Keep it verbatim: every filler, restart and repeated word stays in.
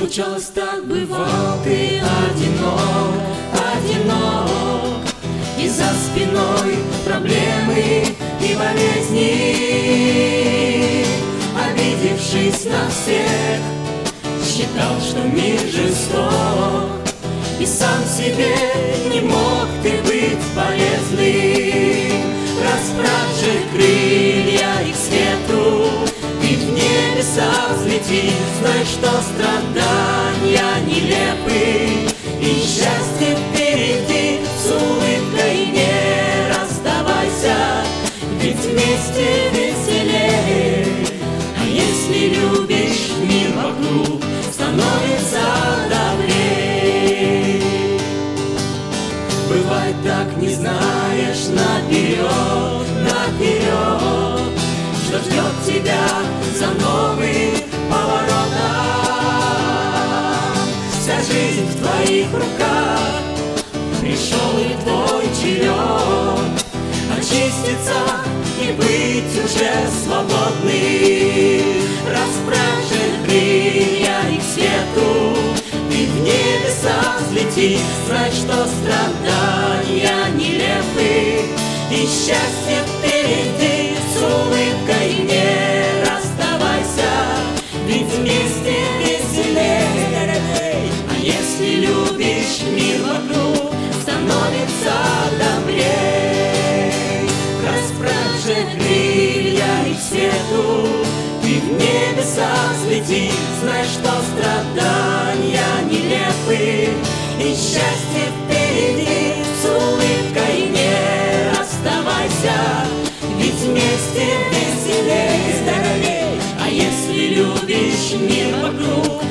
Случалось так, бывал ты одинок, одинок, и за спиной проблемы и болезни. Обидевшись на всех, считал, что мир жесток, и сам себе не мог ты быть полезным. Расправь же крылья и к свету, ты в небеса взлети. Знай, что страдания нелепы, и счастье впереди. С улыбкой не расставайся, ведь вместе веселее. А если любишь, мир вокруг становится добрее. Бывает так, не знаешь наперед, наперед, что ждет тебя за новым поворотом. Вся жизнь в твоих руках, пришел и твой черед очиститься и быть уже свободным. Расправь же крылья и к свету, ты в небеса взлети. Знай, что страдания нелепы, и счастье впереди. С улыбкой не расставайся, ведь вместе веселее. А если любишь, мир вокруг становится добрей. Расправь же крылья и к свету, ты в небеса взлети. Знай, что страдания нелепы, и счастье впереди. С улыбкой не расставайся, ведь вместе веселее. А если любишь, мир вокруг